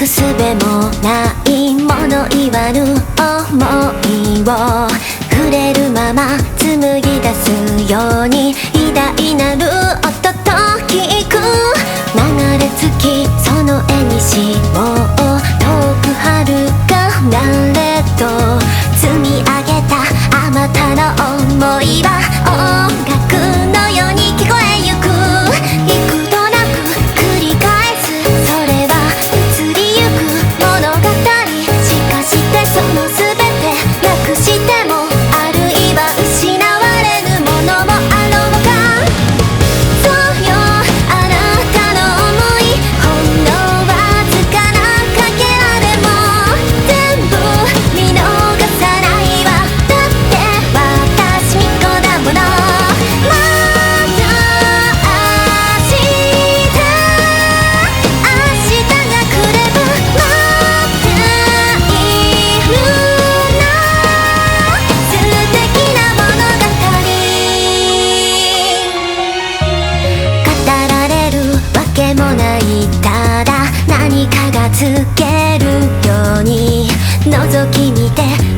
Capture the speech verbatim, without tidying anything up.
くすべもないもの言わぬ想いを触れるまま紡ぎ出すように偉大なる音と聞く流れ着きその絵にしもう遠く遥か誰と積み上げたあまたの想いは音楽のように聞こえゆく幾度なく繰り返すそれは移りゆく物語しかしてその全てなくしてもあるいは失われぬものもあろうかそうよあなたの想いほんのわずかなかけらでも全部見逃さないわだって私巫女だものまた明日明日が来れば待っているな素敵な物語語られるわけもないただ何かがつけるように覗き見て